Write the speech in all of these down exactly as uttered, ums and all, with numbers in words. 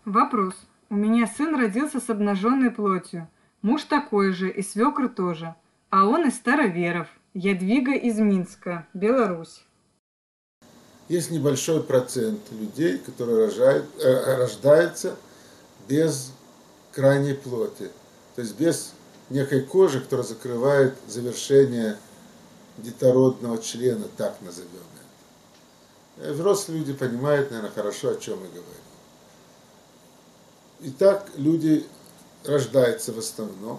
Вопрос. У меня сын родился с обнаженной плотью. Муж такой же, и свекр тоже. А он из староверов. Ядвига из Минска, Беларусь. Есть небольшой процент людей, которые рожают, э, рождаются без крайней плоти. То есть без некой кожи, которая закрывает завершение детородного члена, так назовем это. Взрослые люди понимают, наверное, хорошо, о чем мы говорим. Итак, люди рождаются в основном,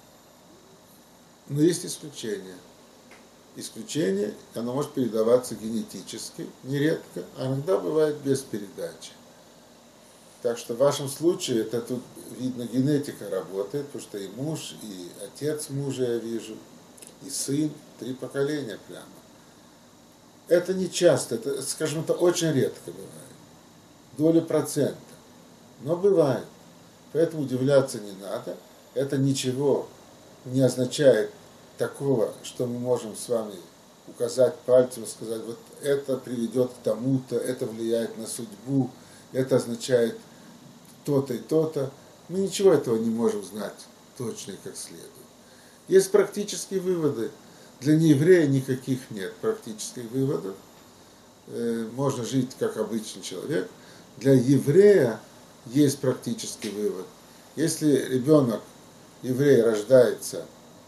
но есть исключения. Исключение, оно может передаваться генетически, нередко, а иногда бывает без передачи. Так что в вашем случае, это тут видно, генетика работает, потому что и муж, и отец мужа я вижу, и сын, три поколения прямо. Это не часто, это, скажем, это очень редко бывает, доля процента, но бывает. Поэтому удивляться не надо, это ничего не означает такого, что мы можем с вами указать пальцем и сказать, вот это приведет к тому-то, это влияет на судьбу, это означает то-то и то-то. Мы ничего этого не можем знать точно и как следует. Есть практические выводы. Для нееврея никаких нет практических выводов. Можно жить как обычный человек. Для еврея есть практический вывод. Если ребенок, еврей, рождается,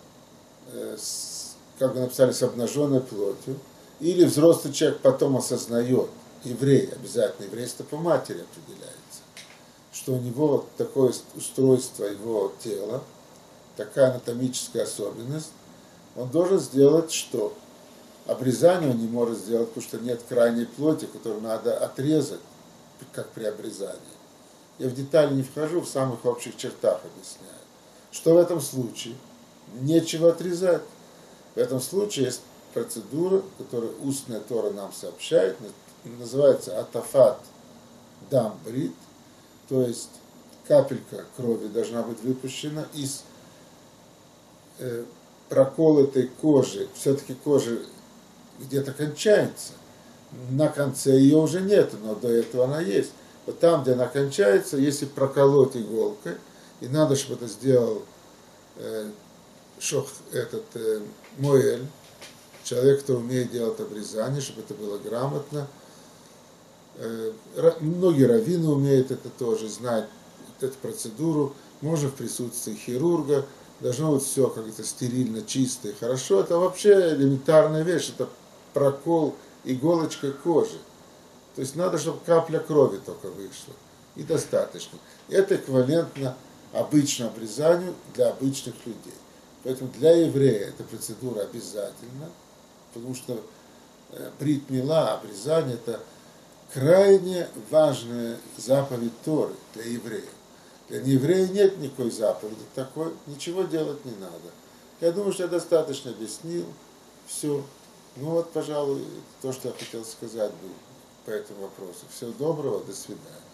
с, как бы написали, с обнаженной плотью, или взрослый человек потом осознает, еврей, обязательно еврейство по матери определяется, что у него вот такое устройство его тела, такая анатомическая особенность, он должен сделать что? Обрезание он не может сделать, потому что нет крайней плоти, которую надо отрезать, как при обрезании. Я в детали не вхожу, в самых общих чертах объясняю. Что в этом случае? Нечего отрезать. В этом случае есть процедура, которую устная Тора нам сообщает, называется атафат дам брит, то есть капелька крови должна быть выпущена из э, проколотой кожи, все-таки кожа где-то кончается, на конце ее уже нет, но до этого она есть. Вот там, где она кончается, если проколоть иголкой, и надо, чтобы это сделал э, шох, этот э, моэль, человек, кто умеет делать обрезание, чтобы это было грамотно. Э, многие раввины умеют это тоже, знать эту процедуру. Можно в присутствии хирурга. Должно быть все как-то стерильно, чисто и хорошо. Это вообще элементарная вещь. Это прокол иголочкой кожи. То есть надо, чтобы капля крови только вышла. И достаточно. Это эквивалентно обычному обрезанию для обычных людей. Поэтому для еврея эта процедура обязательна, потому что брит мила, обрезание, это крайне важная заповедь Торы для еврея. Для нееврея нет никакой заповеди такой, ничего делать не надо. Я думаю, что я достаточно объяснил все. Ну вот, пожалуй, то, что я хотел сказать был по этому вопросу. Всего доброго, до свидания.